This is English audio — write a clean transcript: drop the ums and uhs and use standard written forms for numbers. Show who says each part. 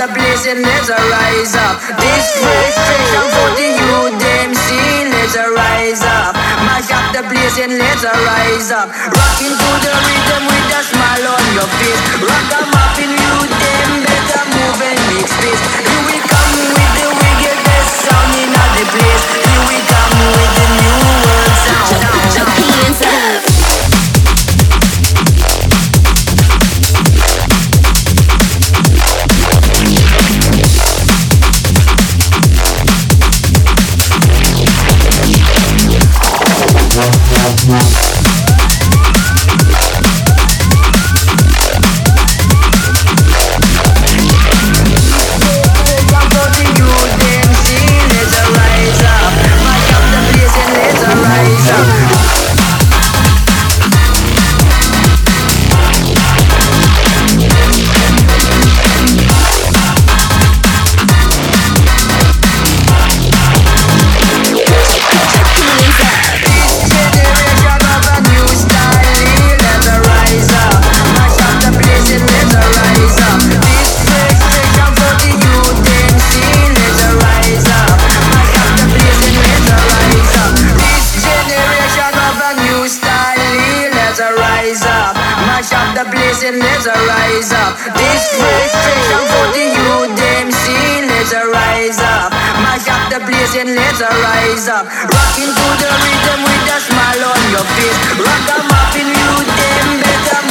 Speaker 1: the blazing, let's rise up. This frustration for the youth, them see, let's rise up. Mash up the blazing, let's rise up. Rocking to the rhythm with a smile on your face. Rock 'em up in youth, them better move and make space. Here we come with the wickedest sound in all the place. Here we come with the new world sound.
Speaker 2: Jump hands up.
Speaker 1: Let's rise up. This frustration for the youth, them see, let's rise up. Mash up the blazing, let's rise up. Rocking to the rhythm with a smile on your face. Rock 'em up in youth, them better